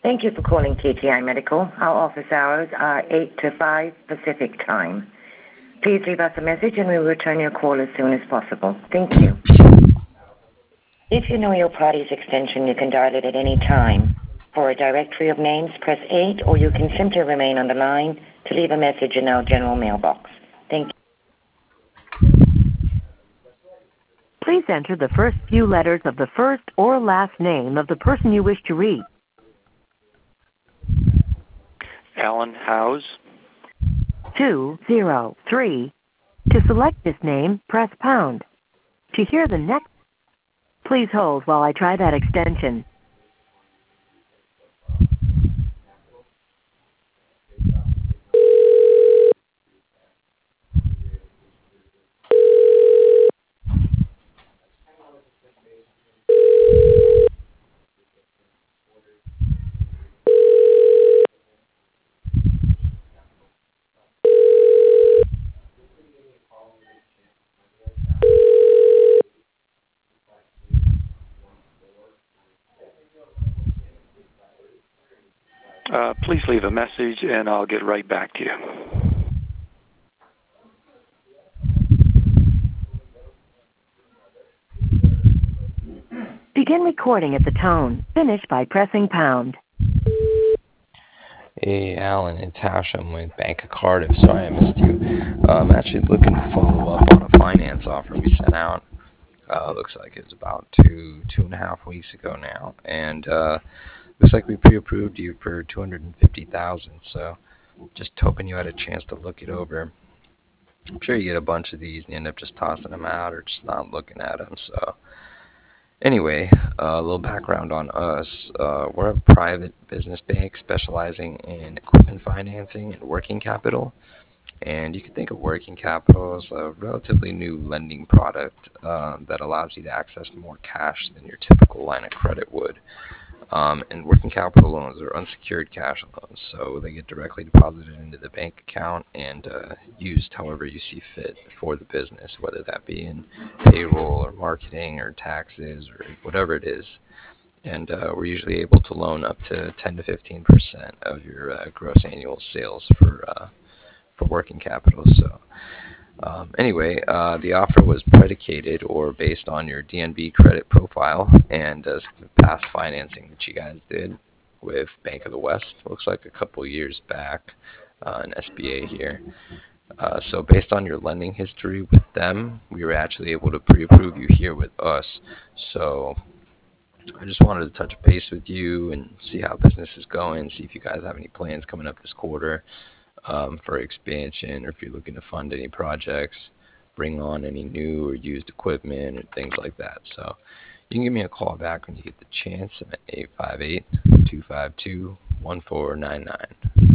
Thank you for calling TTI Medical. Our office hours are 8 to 5 Pacific Time. Please leave us a message and we will return your call as soon as possible. Thank you. If you know your party's extension, you can dial it at any time. For a directory of names, press 8, or you can simply remain on the line to leave a message in our general mailbox. Thank you. Please enter the first few letters of the first or last name of the person you wish to reach. Alan Howes. 203. To select this name, press pound. To hear the next, please hold while I try that extension. Please leave a message and I'll get right back to you. Begin recording at the tone. Finish by pressing pound. Hey Alan, it's Hashem with Bank of Cardiff. Sorry I missed you. I'm actually looking to follow up on a finance offer we sent out. Looks like it was about two and a half weeks ago now, and looks like we pre-approved you for $250,000. So just hoping you had a chance to look it over. I'm sure you get a bunch of these and you end up just tossing them out or just not looking at them. So anyway, a little background on us. We're a private business bank specializing in equipment financing and working capital. And you can think of working capital as a relatively new lending product that allows you to access more cash than your typical line of credit would. And working capital loans are unsecured cash loans, so they get directly deposited into the bank account and used however you see fit for the business, whether that be in payroll or marketing or taxes or whatever it is. And we're usually able to loan up to 10 to 15% of your gross annual sales for working capital. So anyway, the offer was predicated or based on your DNB credit profile and past financing that you guys did with Bank of the West. Looks like a couple years back, an SBA here. So based on your lending history with them, we were actually able to pre-approve you here with us. So I just wanted to touch base with you and see how business is going, see if you guys have any plans coming up this quarter for expansion, or if you're looking to fund any projects, bring on any new or used equipment or things like that. So you can give me a call back when you get the chance. I'm at 858-252-1499.